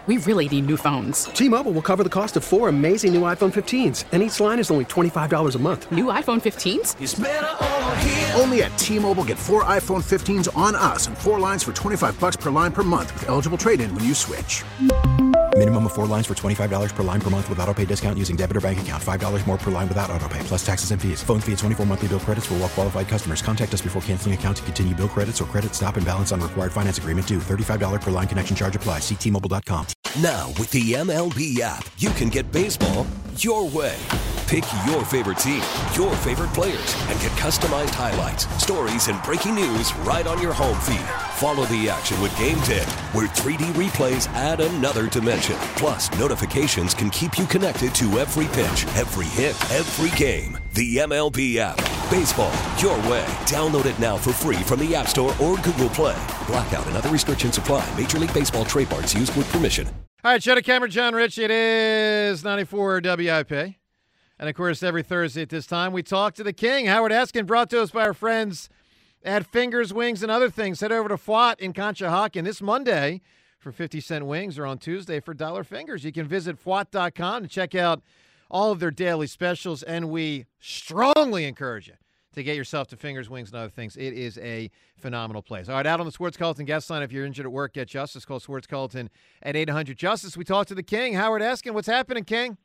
we really need new phones. T-Mobile will cover the cost of 4 amazing new iPhone 15s, and each line is only $25 a month. New iPhone 15s? It's better over here. Only at T-Mobile, get 4 iPhone 15s on us and 4 lines for $25 per line per month with eligible trade-in when you switch. Minimum of 4 lines for $25 per line per month with autopay discount using debit or bank account. $5 more per line without autopay, plus taxes and fees. Phone fee at 24 monthly bill credits for well-qualified customers. Contact us before canceling account to continue bill credits or credit stop and balance on required finance agreement due. $35 per line connection charge applies. See T-Mobile.com. Now, with the MLB app, you can get baseball your way. Pick your favorite team, your favorite players, and get customized highlights, stories, and breaking news right on your home feed. Follow the action with Game Day, where 3D replays add another dimension. Plus, notifications can keep you connected to every pitch, every hit, every game. The MLB app. Baseball your way. Download it now for free from the App Store or Google Play. Blackout and other restrictions apply. Major League Baseball trademarks used with permission. All right, Shutter Cameron, John Ritchie. It is 94 WIP. And, of course, every Thursday at this time, we talk to the king. Howard Eskin, brought to us by our friends at Fingers, Wings, and Other Things. Head over to Fwat in Conshohocken this Monday for 50-cent wings, or on Tuesday for $1 fingers. You can visit Fwat.com to check out all of their daily specials, and we strongly encourage you to get yourself to Fingers, Wings, and Other Things. It is a phenomenal place. All right, out on the Swartz Culleton guest line. If you're injured at work, get Justice. Call Swartz Culleton at 800-JUSTICE. We talk to the king, Howard Eskin. What's happening, King?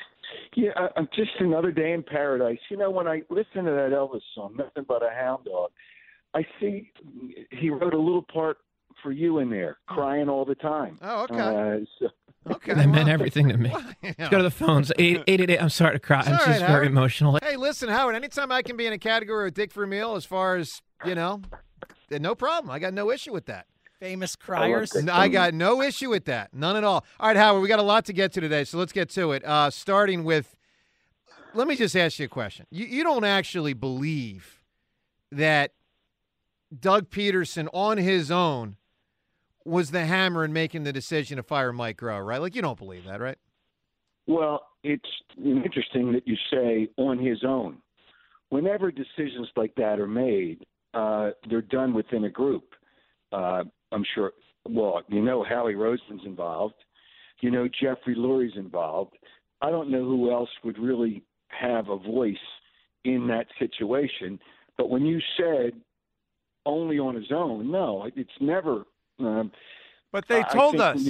Yeah, I'm just another day in paradise. You know, when I listen to that Elvis song, Nothing But a Hound Dog, I see he wrote a little part for you in there, crying all the time. Oh, okay. Okay. That meant everything to me. Let's go to the phones. 888. I'm sorry to cry. I'm just very emotional. Hey, listen, Howard, anytime I can be in a category with Dick Vermeil as far as, no problem. I got no issue with that. Famous criers. I got no issue with that. None at all. All right, Howard, we got a lot to get to today, so let's get to it. Starting with, let me just ask you a question. You don't actually believe that Doug Peterson on his own was the hammer in making the decision to fire Mike Groh, right? Like, you don't believe that, right? Well, it's interesting that you say on his own. Whenever decisions like that are made, they're done within a group. I'm sure, Howie Roseman's involved. Jeffrey Lurie's involved. I don't know who else would really have a voice in that situation. But when you said only on his own, no, it's never. But they told us.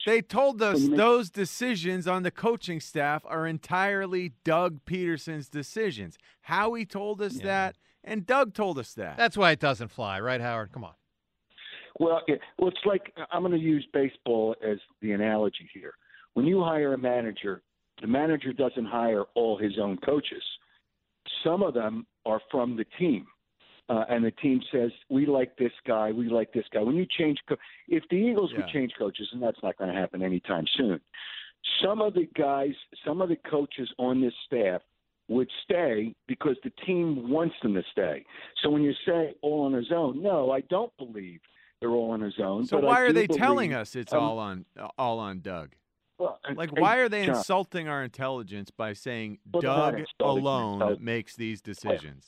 Those decisions on the coaching staff are entirely Doug Peterson's decisions. Howie told us that, and Doug told us that. That's why it doesn't fly, right, Howard? Come on. Well, it's like, I'm going to use baseball as the analogy here. When you hire a manager, the manager doesn't hire all his own coaches. Some of them are from the team. And the team says, we like this guy, we like this guy. When you change if the Eagles would change coaches, and that's not going to happen anytime soon, some of the coaches on this staff would stay because the team wants them to stay. So when you say all on his own, no, I don't believe they're all on his own. So why are they telling us it's all on Doug? Well, why are they insulting our intelligence by saying Doug alone makes these decisions?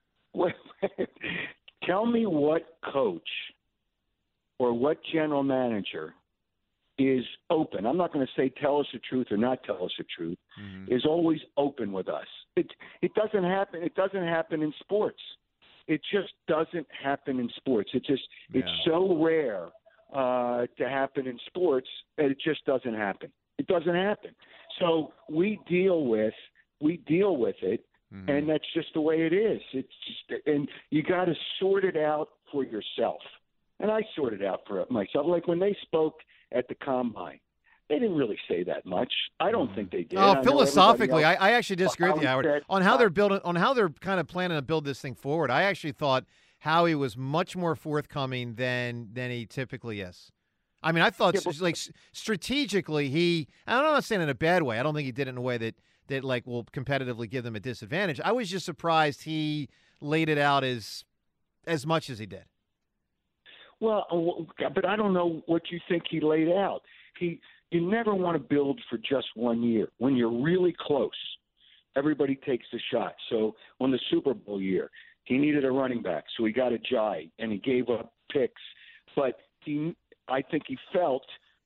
Tell me what coach or what general manager is open. I'm not going to say tell us the truth or not tell us the truth. Is always open with us. It doesn't happen. It doesn't happen in sports. It just doesn't happen in sports. It's so rare to happen in sports that it just doesn't happen. It doesn't happen. So we deal with it. And that's just the way it is. And you got to sort it out for yourself. And I sorted out for myself. Like when they spoke at the Combine, they didn't really say that much. I don't think they did. Philosophically, I actually disagree with you, Howard, on how they're kind of planning to build this thing forward. I actually thought Howie was much more forthcoming than he typically is. I mean, I thought strategically I'm not saying in a bad way. I don't think he did it in a way that will competitively give them a disadvantage. I was just surprised he laid it out as much as he did. Well, but I don't know what you think he laid out. You never want to build for just 1 year. When you're really close, everybody takes a shot. So on the Super Bowl year, he needed a running back, so he got Ajayi, and he gave up picks. But I think he felt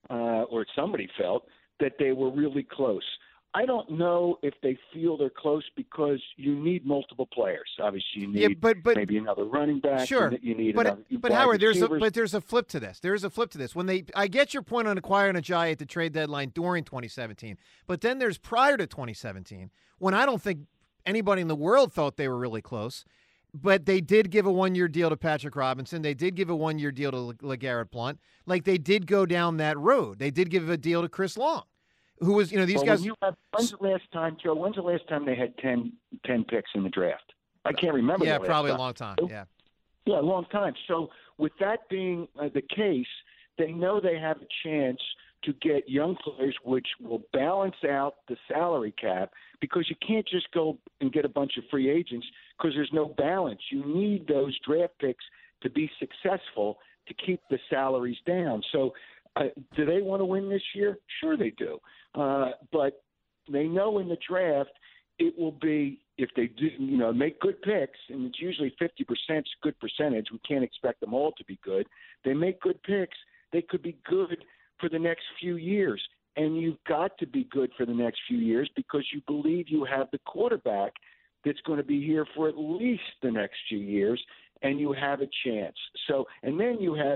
or somebody felt, that they were really close. I don't know if they feel they're close because you need multiple players. Obviously, you need but maybe another running back. Sure, you need but Howard, there's a flip to this. There is a flip to this. I get your point on acquiring Ajayi at the trade deadline during 2017, but then there's prior to 2017 when I don't think anybody in the world thought they were really close. But they did give a one-year deal to Patrick Robinson. They did give a one-year deal to LeGarrette Blount. Like, they did go down that road. They did give a deal to Chris Long, who was, these guys. When's the last time, Joe? When's the last time they had 10 picks in the draft? I can't remember. Yeah, probably a long time. Yeah. Yeah, a long time. So with that being the case, they know they have a chance to get young players, which will balance out the salary cap, because you can't just go and get a bunch of free agents because there's no balance. You need those draft picks to be successful to keep the salaries down. So do they want to win this year? Sure they do. But they know in the draft it will be, if they do, make good picks, and it's usually 50% is a good percentage. We can't expect them all to be good. They make good picks. They could be good for the next few years. And you've got to be good for the next few years because you believe you have the quarterback that's going to be here for at least the next few years, and you have a chance. So, and then you have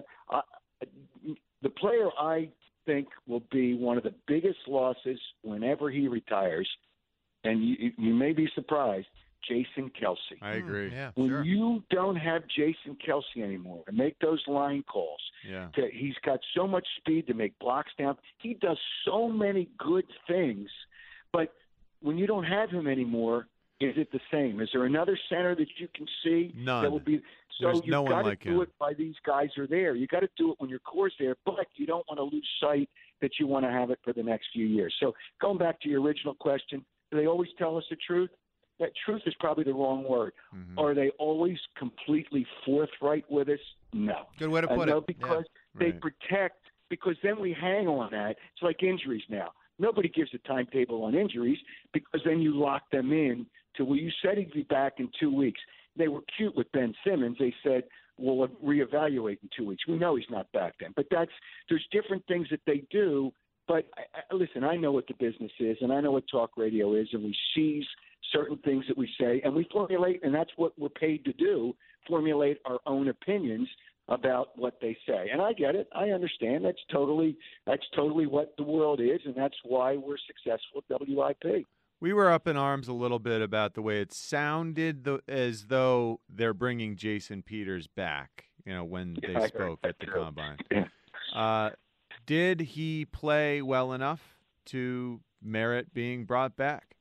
the player I think will be one of the biggest losses whenever he retires, and you may be surprised, Jason Kelce. I agree. When you don't have Jason Kelce anymore to make those line calls, he's got so much speed to make blocks down. He does so many good things, but when you don't have him anymore, is it the same? Is there another center that you can see? None. That will be so. There's no one like him. You got to do it while these guys are there. You got to do it when your core's there, but you don't want to lose sight that you want to have it for the next few years. So going back to your original question, do they always tell us the truth? That truth is probably the wrong word. Mm-hmm. Are they always completely forthright with us? No. Good way to put it. No, because they protect, because then we hang on that. It's like injuries now. Nobody gives a timetable on injuries because then you lock them in to, well, you said he'd be back in 2 weeks. They were cute with Ben Simmons. They said, we'll reevaluate in 2 weeks. We know he's not back then. But there's different things that they do. But listen, I know what the business is, and I know what talk radio is, and we seize certain things that we say, and we formulate, and that's what we're paid to do, formulate our own opinions about what they say. And I get it. I understand. That's totally what the world is, and that's why we're successful at WIP. We were up in arms a little bit about the way it sounded as though they're bringing Jason Peters back, when they spoke at the Combine. Yeah. Did he play well enough to merit being brought back?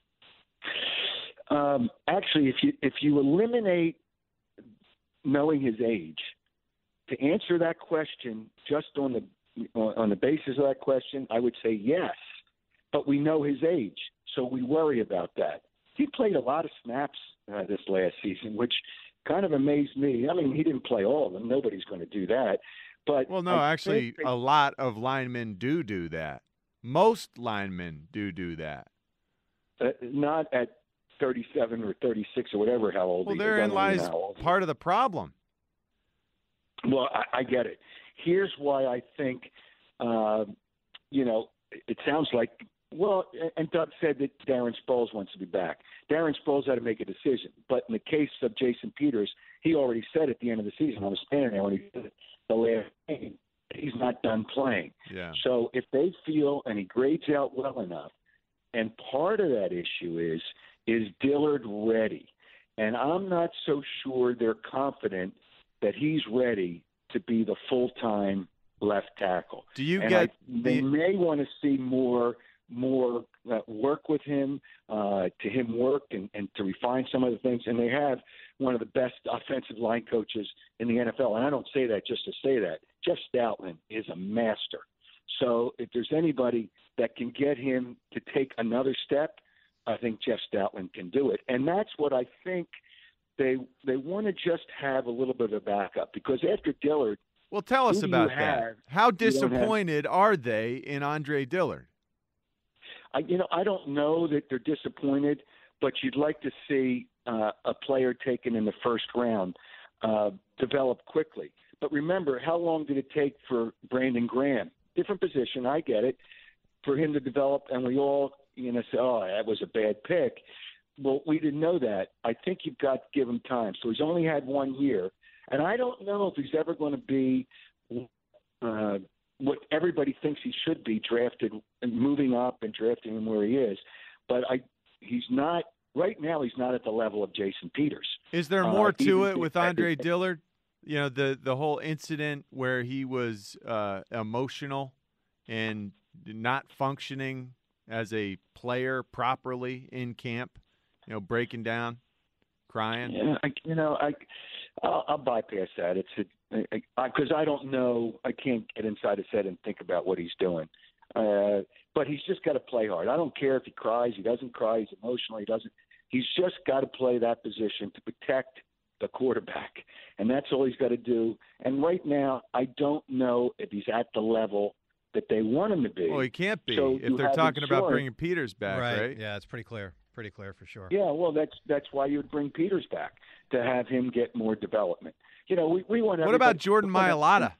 Actually, if you eliminate knowing his age, to answer that question just on the basis of that question, I would say yes. But we know his age, so we worry about that. He played a lot of snaps this last season, which kind of amazed me. I mean, he didn't play all of them. Nobody's going to do that. But well, no, actually, a lot of linemen do that. Most linemen do that. Not at 37 or 36 or whatever, how old he is. Well, therein lies part of the problem. Well, I get it. Here's why I think, it sounds like, and Doug said that Darren Sproles wants to be back. Darren Sproles had to make a decision. But in the case of Jason Peters, he already said at the end of the season, I was standing there when he said the last game, he's not done playing. Yeah. So if they feel, and he grades out well enough, and part of that issue is Dillard ready? And I'm not so sure they're confident that he's ready to be the full-time left tackle. Do you they may want to see more work with him, to him work and to refine some of the things. And they have one of the best offensive line coaches in the NFL. And I don't say that just to say that. Jeff Stoutland is a master. So if there's anybody that can get him to take another step, I think Jeff Stoutland can do it. And that's what I think they want to just have a little bit of a backup, because after Dillard. Well, tell us about that. How disappointed are they in Andre Dillard? I don't know that they're disappointed, but you'd like to see a player taken in the first round develop quickly. But remember, how long did it take for Brandon Graham? different position. I get it. For him to develop, and we all, say, oh, that was a bad pick. Well, we didn't know that. I think you've got to give him time. So he's only had 1 year. And I don't know if he's ever going to be what everybody thinks he should be, drafted and moving up and drafting him where he is. But he's not – right now he's not at the level of Jason Peters. Is there more to it with Andre Dillard? The whole incident where he was emotional and not functioning as a player properly in camp, breaking down, crying. Yeah, I'll bypass that. It's because I don't know. I can't get inside his head and think about what he's doing. But he's just got to play hard. I don't care if he cries, he doesn't cry, he's emotional, he doesn't. He's just got to play that position to protect the quarterback, and that's all he's got to do. And right now, I don't know if he's at the level that they want him to be. Well, he can't be if they're talking about bringing Peters back, right? Yeah, it's pretty clear. Pretty clear for sure. Yeah, well, that's why you would bring Peters back, to have him get more development. We want. What about Jordan Mailata?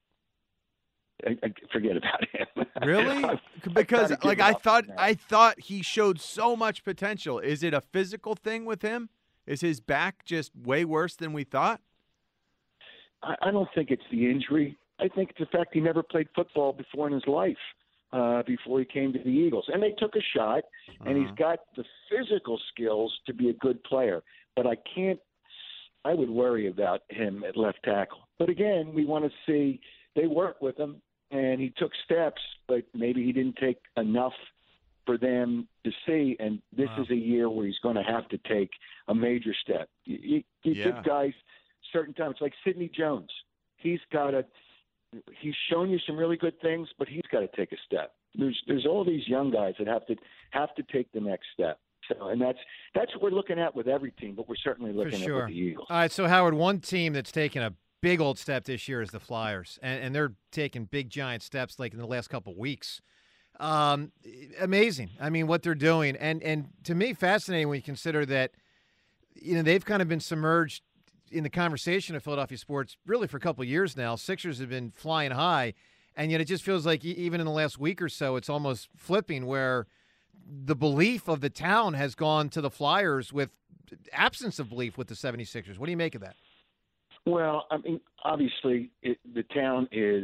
Forget about him. Really? Because I thought he showed so much potential. Is it a physical thing with him? Is his back just way worse than we thought? I don't think it's the injury. I think it's the fact he never played football before in his life, before he came to the Eagles. And they took a shot, and he's got the physical skills to be a good player. But I would worry about him at left tackle. But again, we want to see, they work with him, and he took steps, but maybe he didn't take enough for them to see. And this is a year where he's going to have to take a major step. You give guys certain times, like Sidney Jones. He's shown you some really good things, but he's got to take a step. There's all these young guys that have to take the next step. So, and that's what we're looking at with every team, but we're certainly looking at with the Eagles. All right, so Howard, one team that's taken a big old step this year is the Flyers, and they're taking big giant steps like in the last couple of weeks. Amazing. I mean, what they're doing, and to me, fascinating when you consider that they've kind of been submerged in the conversation of Philadelphia sports really for a couple of years now. Sixers have been flying high, and yet it just feels like even in the last week or so, it's almost flipping where the belief of the town has gone to the Flyers with absence of belief with the 76ers. What do you make of that? Well, I mean, obviously the town is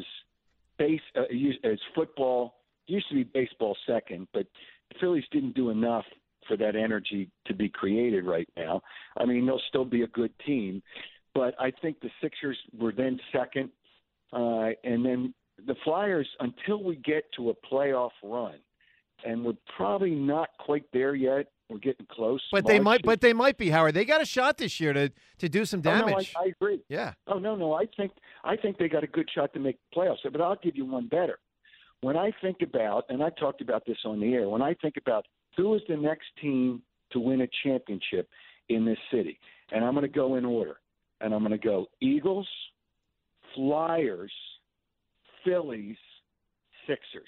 football. It used to be baseball second, but the Phillies didn't do enough for that energy to be created right now. I mean, they'll still be a good team, but I think the Sixers were then second, and then the Flyers, until we get to a playoff run, and we're probably not quite there yet. We're getting close. But they might be, Howard. They got a shot this year to do some damage. Oh, no, I agree. Yeah. Oh, no. I think they got a good shot to make the playoffs. But I'll give you one better. When I think about, and I talked about this on the air, when I think about who is the next team to win a championship in this city, and I'm going to go in order, and I'm going to go Eagles, Flyers, Phillies, Sixers.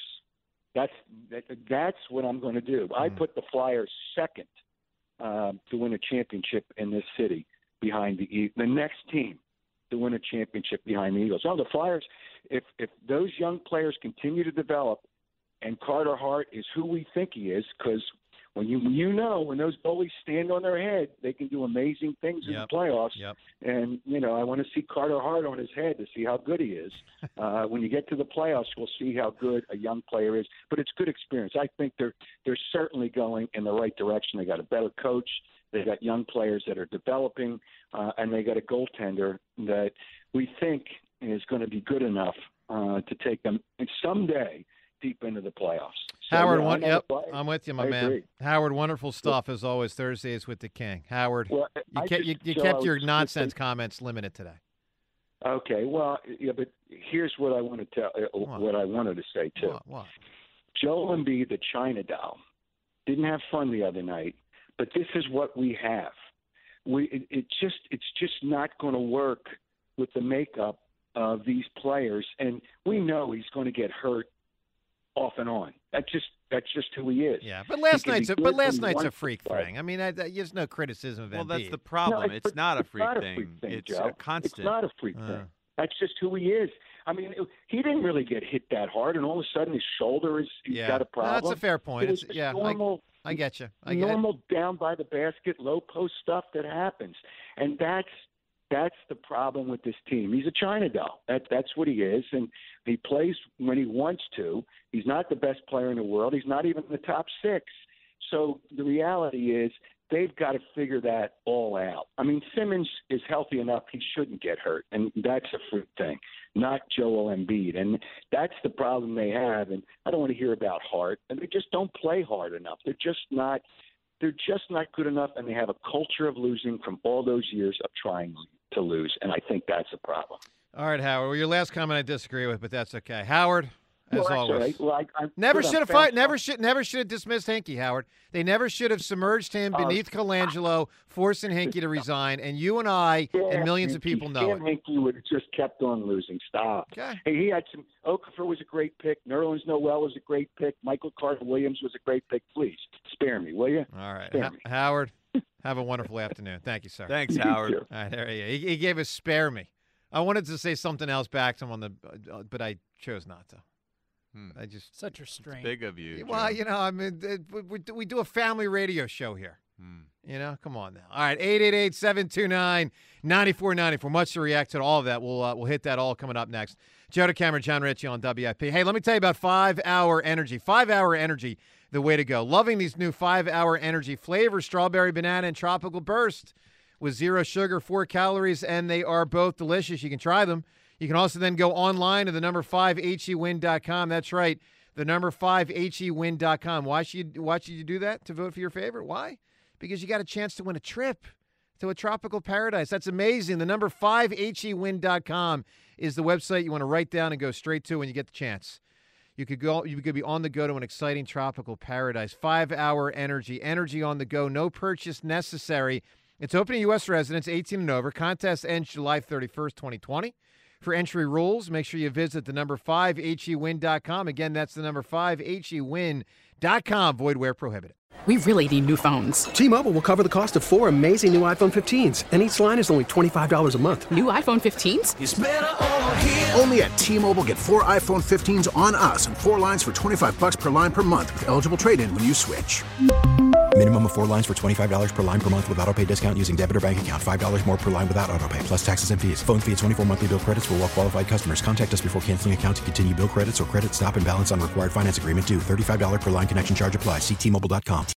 That's what I'm going to do. I put the Flyers second to win a championship in this city behind the next team to win a championship behind the Eagles. Oh, the Flyers, if those young players continue to develop, and Carter Hart is who we think he is, because when when those goalies stand on their head, they can do amazing things in the playoffs. Yep. And, I want to see Carter Hart on his head to see how good he is. When you get to the playoffs, we'll see how good a young player is. But it's good experience. I think they're certainly going in the right direction. They got a better coach. They got young players that are developing, and they got a goaltender that we think is going to be good enough to take them someday deep into the playoffs. So, Howard, I'm with you, my man. Agree. Howard, wonderful stuff as always. Thursdays with the King. Howard, well, you kept your nonsense comments limited today. Okay, well, but here's what I want to tell. What I wanted to say too. What? Joel Embiid, the China doll, didn't have fun the other night, but this is what we have. It's just not going to work with the makeup of these players, and we know he's going to get hurt off and on. That's just who he is. Yeah, but last night's a freak thing. I mean, there's no criticism of Embiid. Well, that's the problem. No, it's not a freak thing. It's Joe. a constant. It's not a freak thing. That's just who he is. I mean, he didn't really get hit that hard, and all of a sudden his shoulder he's got a problem. No, that's a fair point. It's normal. I get you. Normal down by the basket, low post stuff that happens, and that's the problem with this team. He's a China doll. That's what he is, and he plays when he wants to. He's not the best player in the world. He's not even in the top 6. So the reality is they've got to figure that all out. I mean, Simmons is healthy enough; he shouldn't get hurt, and that's a fruit thing, not Joel Embiid. And that's the problem they have. And I don't want to hear about Hart. And they just don't play hard enough. They're just not good enough, and they have a culture of losing from all those years of trying to lose. And I think that's a problem. All right, Howard. Well, your last comment I disagree with, but that's okay. Howard, as always. Never should have dismissed Hinkie, Howard. They never should have submerged him beneath Colangelo, forcing Hinkie to resign. And you and I and millions of people know it. Hinkie would have just kept on losing. Stop. Okay. Hey, he had some. Okafor was a great pick. Nerlens Noel was a great pick. Michael Carter-Williams was a great pick. Please spare me, will you? All right, Howard. Have a wonderful afternoon. Thank you, sir. Thanks, Howard. All right, there he is. He gave us spare me. I wanted to say something else back to him but I chose not to. I just such a strain. Big of you. Well, Joe. I mean, we do a family radio show here. Come on now. All right, 888-729-9494. Much to react to all of that. We'll hit that all coming up next. Joe DeCamera, John Ritchie on WIP. Hey, let me tell you about 5-Hour Energy. 5-Hour Energy, the way to go. Loving these new 5-Hour Energy flavors, strawberry, banana, and tropical burst with 0 sugar, 4 calories, and they are both delicious. You can try them. You can also then go online to the number 5HEWin.com. That's right, the number 5HEWin.com. Why should you do that to vote for your favorite? Why? Because you got a chance to win a trip to a tropical paradise. That's amazing. The number 5HEWin.com is the website you want to write down and go straight to when you get the chance. You could be on the go to an exciting tropical paradise. 5-Hour Energy. Energy on the go. No purchase necessary. It's open to U.S. residents 18 and over. Contest ends July 31st, 2020. For entry rules, make sure you visit the number 5HEWin.com. Again, that's the number 5HEWin.com. Void where prohibited. We really need new phones. T-Mobile will cover the cost of 4 amazing new iPhone 15s, and each line is only $25 a month. New iPhone 15s? It's better over here. Only at T-Mobile, get 4 iPhone 15s on us and 4 lines for $25 per line per month with eligible trade-in when you switch. Minimum of 4 lines for $25 per line per month with autopay discount using debit or bank account. $5 more per line without autopay, plus taxes and fees. Phone fee at 24 monthly bill credits for well-qualified customers. Contact us before canceling account to continue bill credits or credit stop and balance on required finance agreement due. $35 per line connection charge applies. See T-Mobile.com.